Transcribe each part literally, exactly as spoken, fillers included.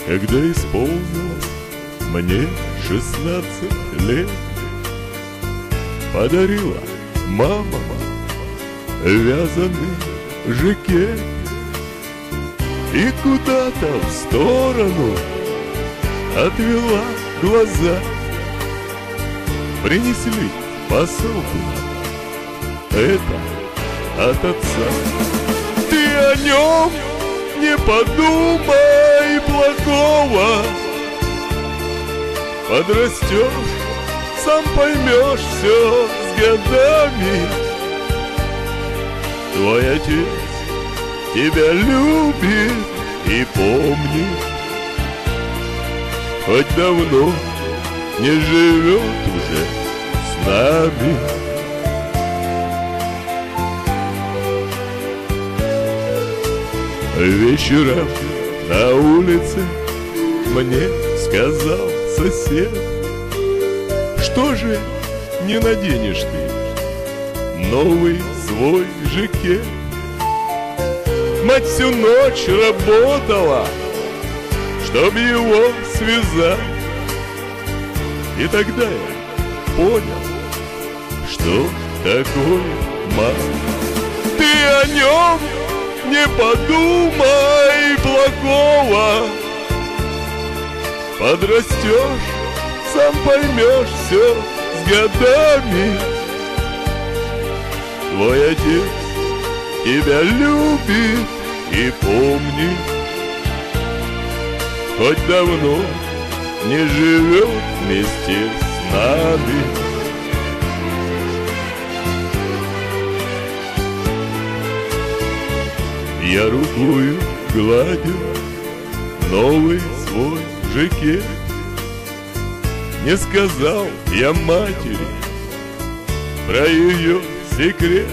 Когда исполнилось мне шестнадцать лет, подарила мама вязаный жакет. И куда-то в сторону отвела глаза. Принесли посылку, это от отца. Ты о нем не подумай плохого. Подрастешь, сам поймешь все с годами. Твой отец тебя любит и помнит, хоть давно не живет уже с нами. Вечером на улице мне сказал сосед: что же не наденешь ты новый свой жакет? Мать всю ночь работала, чтоб его связать. И тогда я понял, что такое мать. Ты о нем не подумай плохого. Подрастешь, сам поймешь все с годами. Твой отец тебя любит и помнит, хоть давно не живет вместе с нами. Я рукою гладил новый свой жакет. Не сказал я матери про ее секрет.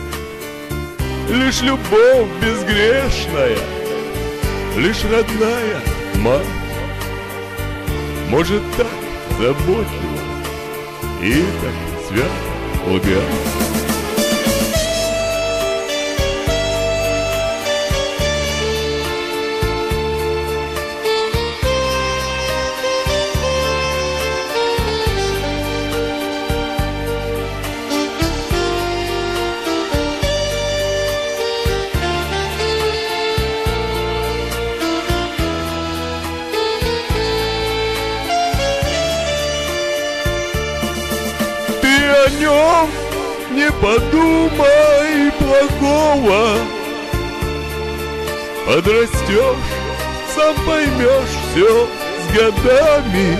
Лишь любовь безгрешная, лишь родная мать может так заботливо и так свято лгать. О нем не подумай плохого. Подрастешь, сам поймешь все с годами.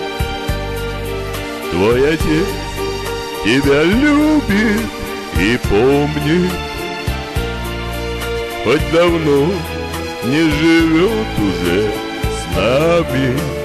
Твой отец тебя любит и помнит, хоть давно не живет уже с нами.